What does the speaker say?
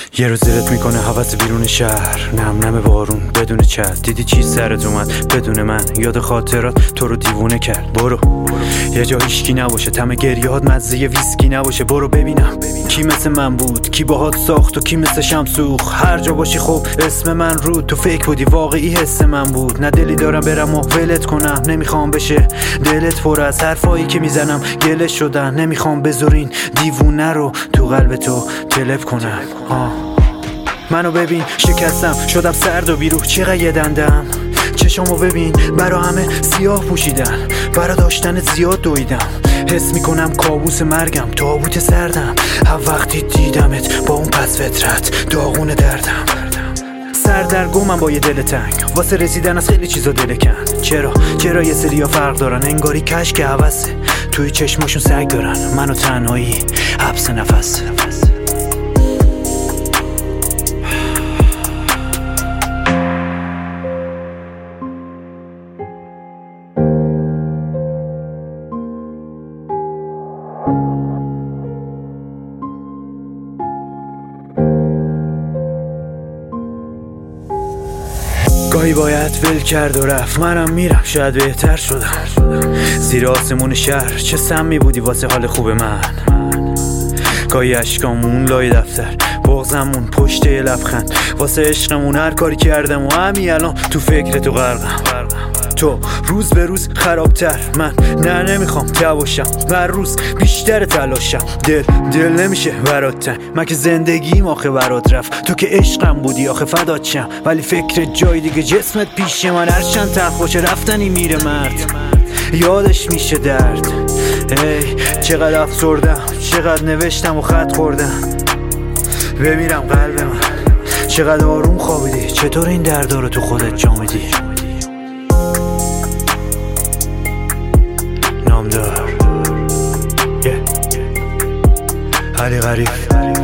یه روز زیرت میکنه حوض بیرون شهر، نم نم بارون بدون چت. دیدی چی سرت اومد بدون من، یاد خاطرات تو رو دیوونه کرد. برو یه جا هیچکی نباشه، تم گریهات مزه ویسکی نباشه. برو ببینم کی مثل من بود، کی باهات ساخت و کی مثل شمسوخ. هر جا باشی خب اسم من رو، تو فیک بودی واقعی حس من بود. نه دلی دارم برم و ولت کنم، نمیخوام بشه دلت پر از حرفایی که میزنم گله شدن. نمیخوام بذارین دیوونه رو تو قلب تو تلپ کنم. منو ببین شکستم شدم سرد و بیروح، چقدر یه دندم. چشامو ببین برا همه سیاه پوشیدن، برا داشتنت زیاد دویدم. حس میکنم کابوس مرگم، تابوت سردم. هم وقتی دیدمت با اون پس فطرت داغون دردم. سردرگمم با یه دل تنگ، واسه رسیدن از خیلی چیزا دل کن. چرا یه سریا فرق دارن، انگاری کشک حوثه. توی چشماشون سگ دارن، منو تنهایی حبس نفس. گاهی باید ول کرد و رفت، منم میرم شاید بهتر شدم. زیر آسمون شهر چه سمی بودی واسه حال خوب من. گاهی اشکامون لای دفتر، بغضمون پشت لبخند. واسه عشقمون هر کاری کردم و همین الان تو فکر تو غرقم. تو روز به روز خرابتر، من نه نمیخوام تباشم، هر روز بیشتر تلاشم. دل نمیشه برات تنگ، من که زندگیم آخه برات رفت. تو که عشقم بودی آخه فدات شم، ولی فکر جای دیگه جسمت پیش من. هر چند تلخ باشه رفتنی میره مرد، یادش میشه درد. ای چقدر افسردم، چقدر نوشتم و خط خوردم. بمیرم قلب من، چقدر آروم خوابیدی. چطور این دردا رو تو خودت جا میدی؟ نامدار علی غریب.